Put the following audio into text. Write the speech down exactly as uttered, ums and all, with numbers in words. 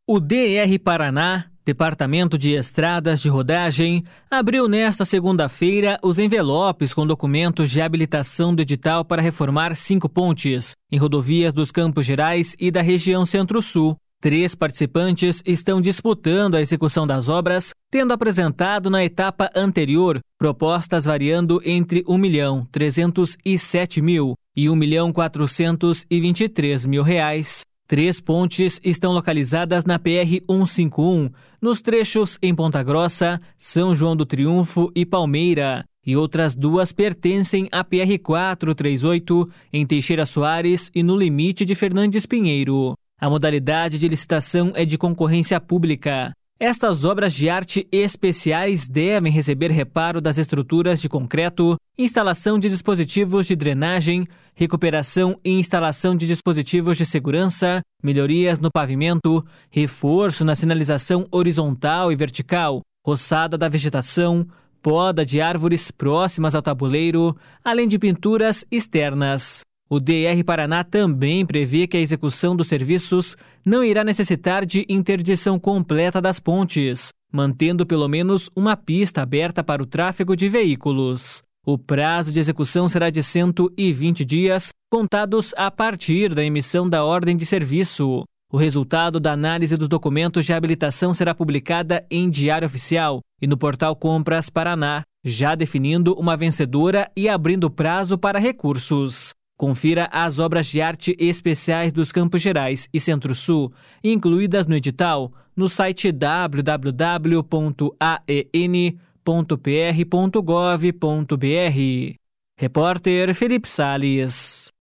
O D R Paraná, Departamento de Estradas de Rodagem, abriu nesta segunda-feira os envelopes com documentos de habilitação do edital para reformar cinco pontes em rodovias dos Campos Gerais e da região Centro-Sul. Três participantes estão disputando a execução das obras, tendo apresentado na etapa anterior propostas variando entre um milhão trezentos e sete mil e um milhão quatrocentos e vinte e três mil reais. Três pontes estão localizadas na P R cento e cinquenta e um, nos trechos em Ponta Grossa, São João do Triunfo e Palmeira, e outras duas pertencem à P R quatrocentos e trinta e oito, em Teixeira Soares e no limite de Fernandes Pinheiro. A modalidade de licitação é de concorrência pública. Estas obras de arte especiais devem receber reparo das estruturas de concreto, instalação de dispositivos de drenagem, recuperação e instalação de dispositivos de segurança, melhorias no pavimento, reforço na sinalização horizontal e vertical, roçada da vegetação, poda de árvores próximas ao tabuleiro, além de pinturas externas. O D R Paraná também prevê que a execução dos serviços não irá necessitar de interdição completa das pontes, mantendo pelo menos uma pista aberta para o tráfego de veículos. O prazo de execução será de cento e vinte dias, contados a partir da emissão da ordem de serviço. O resultado da análise dos documentos de habilitação será publicada em Diário Oficial e no portal Compras Paraná, já definindo uma vencedora e abrindo prazo para recursos. Confira as obras de arte especiais dos Campos Gerais e Centro-Sul, incluídas no edital, no site w w w ponto a e n ponto p r ponto gov ponto b r. Repórter Felipe Salles.